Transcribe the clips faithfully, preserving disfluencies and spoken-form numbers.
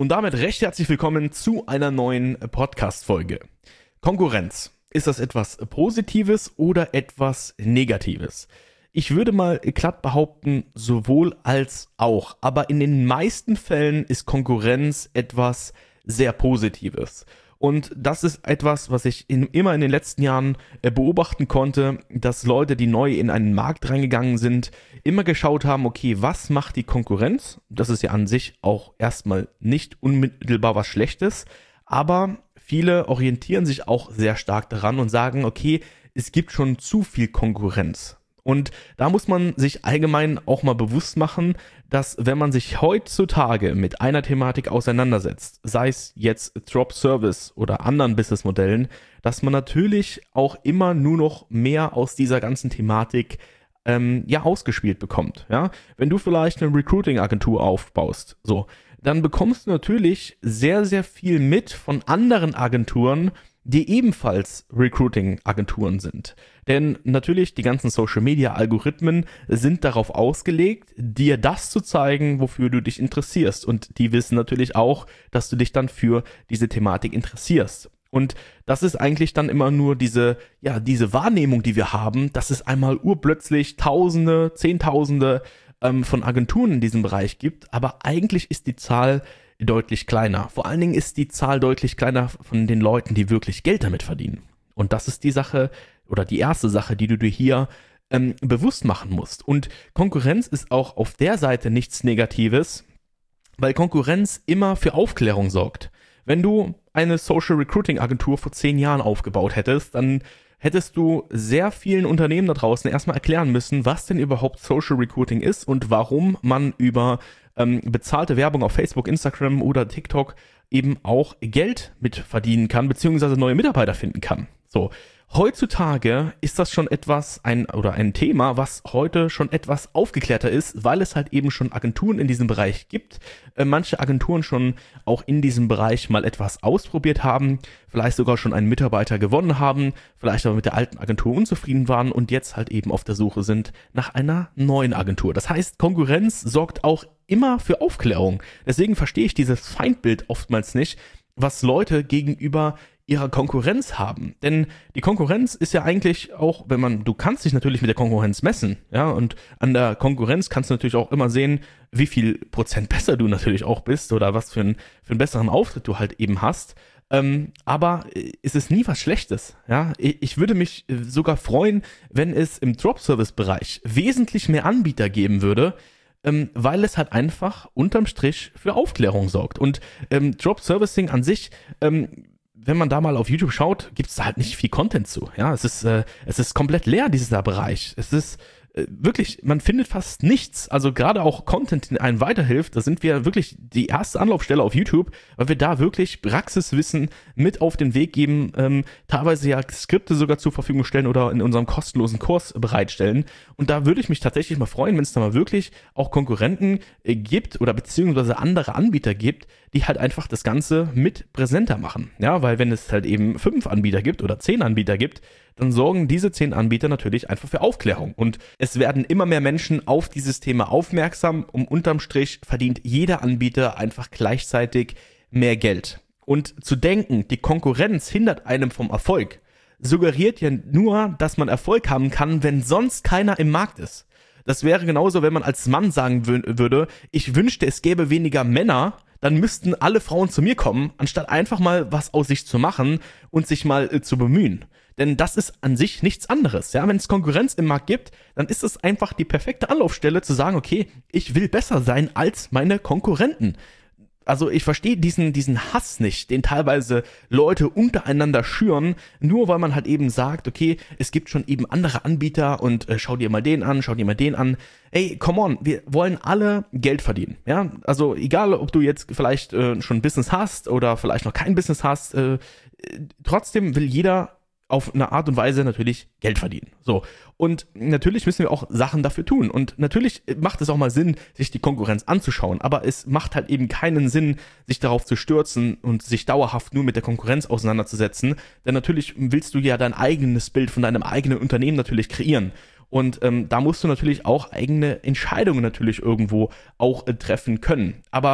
Und damit recht herzlich willkommen zu einer neuen Podcast-Folge. Konkurrenz. Ist das etwas Positives oder etwas Negatives? Ich würde mal glatt behaupten, sowohl als auch. Aber in den meisten Fällen ist Konkurrenz etwas sehr Positives. Und das ist etwas, was ich in, immer in den letzten Jahren äh, beobachten konnte, dass Leute, die neu in einen Markt reingegangen sind, immer geschaut haben, okay, was macht die Konkurrenz? Das ist ja an sich auch erstmal nicht unmittelbar was Schlechtes, aber viele orientieren sich auch sehr stark daran und sagen, okay, es gibt schon zu viel Konkurrenz. Und da muss man sich allgemein auch mal bewusst machen, dass wenn man sich heutzutage mit einer Thematik auseinandersetzt, sei es jetzt Drop Service oder anderen Businessmodellen, dass man natürlich auch immer nur noch mehr aus dieser ganzen Thematik ähm, ja ausgespielt bekommt. Ja? Wenn du vielleicht eine Recruiting-Agentur aufbaust, so, dann bekommst du natürlich sehr, sehr viel mit von anderen Agenturen, die ebenfalls Recruiting-Agenturen sind. Denn natürlich, die ganzen Social-Media-Algorithmen sind darauf ausgelegt, dir das zu zeigen, wofür du dich interessierst. Und die wissen natürlich auch, dass du dich dann für diese Thematik interessierst. Und das ist eigentlich dann immer nur diese, ja, diese Wahrnehmung, die wir haben, dass es einmal urplötzlich Tausende, Zehntausende ähm, von Agenturen in diesem Bereich gibt. Aber eigentlich ist die Zahl deutlich kleiner. Vor allen Dingen ist die Zahl deutlich kleiner von den Leuten, die wirklich Geld damit verdienen. Und das ist die Sache oder die erste Sache, die du dir hier ähm, bewusst machen musst. Und Konkurrenz ist auch auf der Seite nichts Negatives, weil Konkurrenz immer für Aufklärung sorgt. Wenn du eine Social Recruiting Agentur vor zehn Jahren aufgebaut hättest, dann hättest du sehr vielen Unternehmen da draußen erstmal erklären müssen, was denn überhaupt Social Recruiting ist und warum man über ähm, bezahlte Werbung auf Facebook, Instagram oder TikTok eben auch Geld mit verdienen kann, beziehungsweise neue Mitarbeiter finden kann. So, heutzutage ist das schon etwas, ein oder ein Thema, was heute schon etwas aufgeklärter ist, weil es halt eben schon Agenturen in diesem Bereich gibt. Äh, manche Agenturen schon auch in diesem Bereich mal etwas ausprobiert haben, vielleicht sogar schon einen Mitarbeiter gewonnen haben, vielleicht aber mit der alten Agentur unzufrieden waren und jetzt halt eben auf der Suche sind nach einer neuen Agentur. Das heißt, Konkurrenz sorgt auch immer für Aufklärung. Deswegen verstehe ich dieses Feindbild oftmals nicht, was Leute gegenüber ihrer Konkurrenz haben. Denn die Konkurrenz ist ja eigentlich auch, wenn man, du kannst dich natürlich mit der Konkurrenz messen, ja, und an der Konkurrenz kannst du natürlich auch immer sehen, wie viel Prozent besser du natürlich auch bist oder was für, ein, für einen besseren Auftritt du halt eben hast. Ähm, aber es ist nie was Schlechtes, ja. Ich, ich würde mich sogar freuen, wenn es im Drop-Service-Bereich wesentlich mehr Anbieter geben würde, Ähm, weil es halt einfach unterm Strich für Aufklärung sorgt. Und ähm, Drop-Servicing an sich, ähm, wenn man da mal auf YouTube schaut, gibt es da halt nicht viel Content zu. Ja, es ist, äh, es ist komplett leer, dieser Bereich. Es ist äh, wirklich, man findet fast nichts. Also gerade auch Content, der einem weiterhilft, da sind wir wirklich die erste Anlaufstelle auf YouTube, weil wir da wirklich Praxiswissen mit auf den Weg geben, ähm, teilweise ja Skripte sogar zur Verfügung stellen oder in unserem kostenlosen Kurs bereitstellen. Und da würde ich mich tatsächlich mal freuen, wenn es da mal wirklich auch Konkurrenten äh, gibt oder beziehungsweise andere Anbieter gibt, die halt einfach das Ganze mit präsenter machen. Ja, weil wenn es halt eben fünf Anbieter gibt oder zehn Anbieter gibt, dann sorgen diese zehn Anbieter natürlich einfach für Aufklärung. Und es werden immer mehr Menschen auf dieses Thema aufmerksam und unterm Strich verdient jeder Anbieter einfach gleichzeitig mehr Geld. Und zu denken, die Konkurrenz hindert einem vom Erfolg, suggeriert ja nur, dass man Erfolg haben kann, wenn sonst keiner im Markt ist. Das wäre genauso, wenn man als Mann sagen wü- würde, ich wünschte, es gäbe weniger Männer, dann müssten alle Frauen zu mir kommen, anstatt einfach mal was aus sich zu machen und sich mal äh, zu bemühen. Denn das ist an sich nichts anderes. Ja? Wenn es Konkurrenz im Markt gibt, dann ist es einfach die perfekte Anlaufstelle zu sagen, okay, ich will besser sein als meine Konkurrenten. Also ich verstehe diesen, diesen Hass nicht, den teilweise Leute untereinander schüren, nur weil man halt eben sagt, okay, es gibt schon eben andere Anbieter und äh, schau dir mal den an, schau dir mal den an. Ey, come on, wir wollen alle Geld verdienen, ja, also egal, ob du jetzt vielleicht äh, schon ein Business hast oder vielleicht noch kein Business hast, äh, trotzdem will jeder auf eine Art und Weise natürlich Geld verdienen. So. Und natürlich müssen wir auch Sachen dafür tun. Und natürlich macht es auch mal Sinn, sich die Konkurrenz anzuschauen. Aber es macht halt eben keinen Sinn, sich darauf zu stürzen und sich dauerhaft nur mit der Konkurrenz auseinanderzusetzen. Denn natürlich willst du ja dein eigenes Bild von deinem eigenen Unternehmen natürlich kreieren. Und ähm, da musst du natürlich auch eigene Entscheidungen natürlich irgendwo auch äh, treffen können. Aber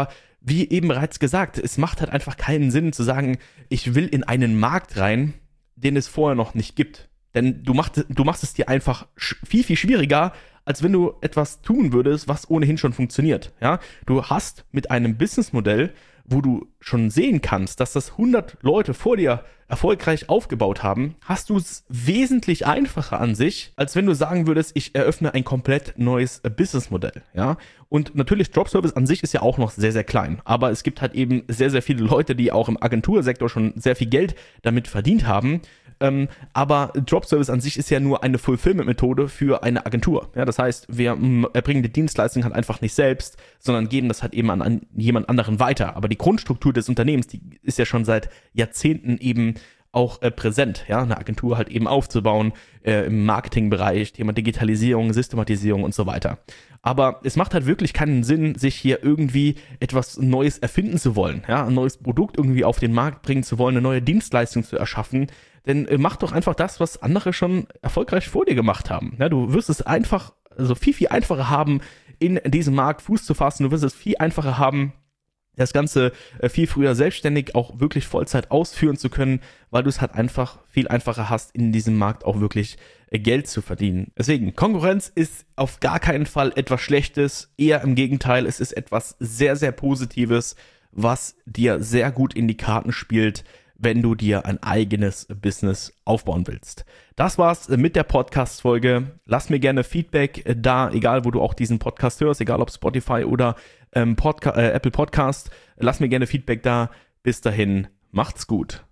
wie eben bereits gesagt, es macht halt einfach keinen Sinn zu sagen, ich will in einen Markt rein, den es vorher noch nicht gibt. Denn du machst, du machst es dir einfach viel, viel schwieriger, als wenn du etwas tun würdest, was ohnehin schon funktioniert. Ja? Du hast mit einem Businessmodell, wo du schon sehen kannst, dass das hundert Leute vor dir erfolgreich aufgebaut haben, hast du es wesentlich einfacher an sich, als wenn du sagen würdest, ich eröffne ein komplett neues Businessmodell. Ja? Und natürlich, Dropservice an sich ist ja auch noch sehr, sehr klein. Aber es gibt halt eben sehr, sehr viele Leute, die auch im Agentursektor schon sehr viel Geld damit verdient haben. Ähm, aber Dropservice an sich ist ja nur eine Fulfillment-Methode für eine Agentur. Ja, das heißt, wir m, erbringen die Dienstleistung halt einfach nicht selbst, sondern geben das halt eben an, an jemand anderen weiter. Aber die Grundstruktur des Unternehmens, die ist ja schon seit Jahrzehnten eben auch äh, präsent, ja, eine Agentur halt eben aufzubauen, äh, im Marketingbereich, Thema Digitalisierung, Systematisierung und so weiter. Aber es macht halt wirklich keinen Sinn, sich hier irgendwie etwas Neues erfinden zu wollen, ja, ein neues Produkt irgendwie auf den Markt bringen zu wollen, eine neue Dienstleistung zu erschaffen. Denn äh, mach doch einfach das, was andere schon erfolgreich vor dir gemacht haben. Ja, du wirst es einfach, also viel, viel einfacher haben, in diesem Markt Fuß zu fassen. Du wirst es viel einfacher haben, das Ganze äh, viel früher selbstständig auch wirklich Vollzeit ausführen zu können, weil du es halt einfach viel einfacher hast, in diesem Markt auch wirklich äh, Geld zu verdienen. Deswegen, Konkurrenz ist auf gar keinen Fall etwas Schlechtes, eher im Gegenteil, es ist etwas sehr, sehr Positives, was dir sehr gut in die Karten spielt, wenn du dir ein eigenes Business aufbauen willst. Das war's mit der Podcast-Folge. Lass mir gerne Feedback da, egal wo du auch diesen Podcast hörst, egal ob Spotify oder ähm, Podca- äh, Apple Podcast. Lass mir gerne Feedback da. Bis dahin, macht's gut.